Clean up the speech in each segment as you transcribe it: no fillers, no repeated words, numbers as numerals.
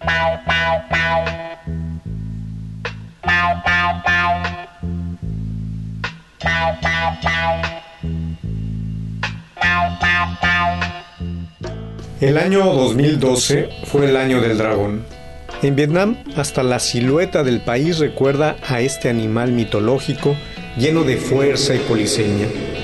El año 2012 fue el año del dragón. En Vietnam, hasta la silueta del país recuerda a este animal mitológico lleno de fuerza y polisemia.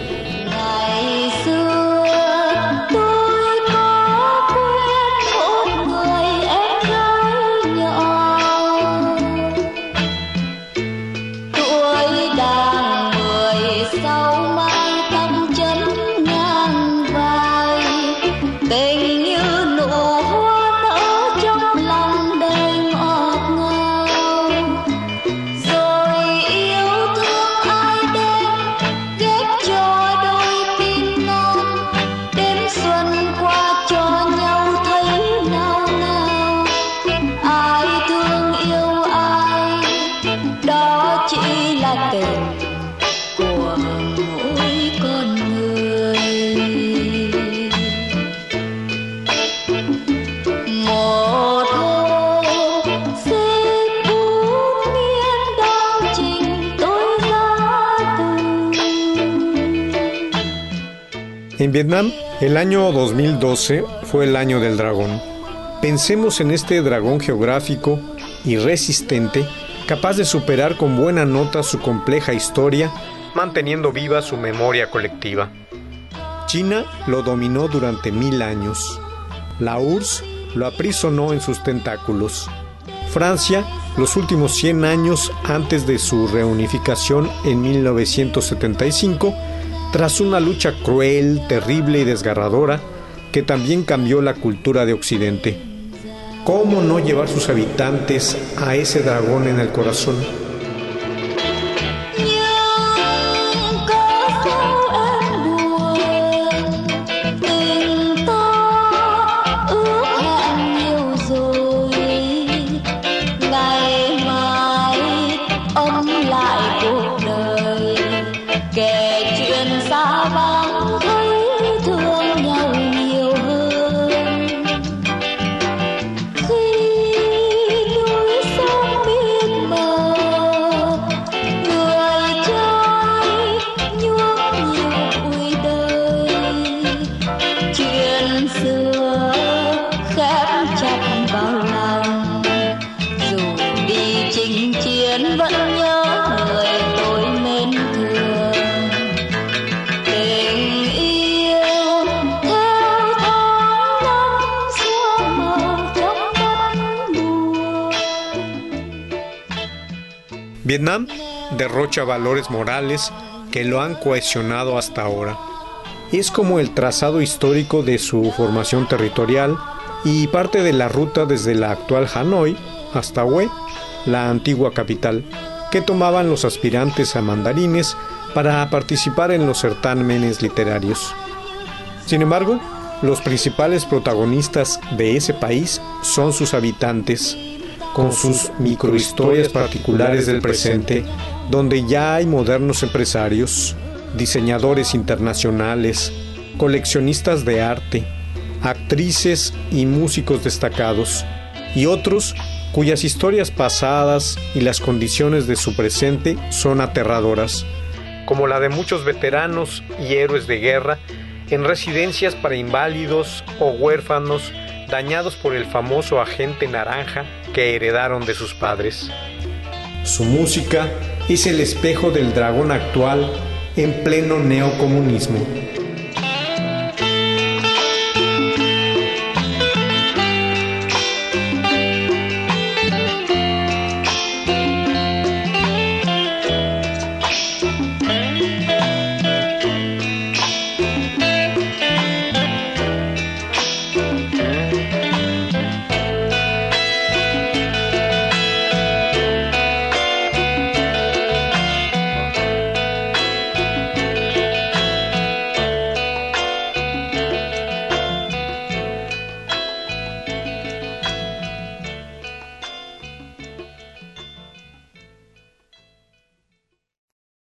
En Vietnam, el año 2012 fue el año del dragón. Pensemos en este dragón geográfico y resistente, capaz de superar con buena nota su compleja historia, manteniendo viva su memoria colectiva. China lo dominó durante 1000 años. La URSS lo aprisionó en sus tentáculos. Francia, los últimos 100 años antes de su reunificación en 1975, tras una lucha cruel, terrible y desgarradora, que también cambió la cultura de Occidente. ¿Cómo no llevar sus habitantes a ese dragón en el corazón? Vietnam derrocha valores morales que lo han cohesionado hasta ahora. Es como el trazado histórico de su formación territorial y parte de la ruta desde la actual Hanoi hasta Hue, la antigua capital, que tomaban los aspirantes a mandarines para participar en los certámenes literarios. Sin embargo, los principales protagonistas de ese país son sus habitantes, con sus microhistorias particulares del presente, donde ya hay modernos empresarios, diseñadores internacionales, coleccionistas de arte, actrices y músicos destacados, y otros cuyas historias pasadas y las condiciones de su presente son aterradoras, como la de muchos veteranos y héroes de guerra en residencias para inválidos o huérfanos dañados por el famoso agente naranja que heredaron de sus padres. Su música es el espejo del dragón actual en pleno neocomunismo.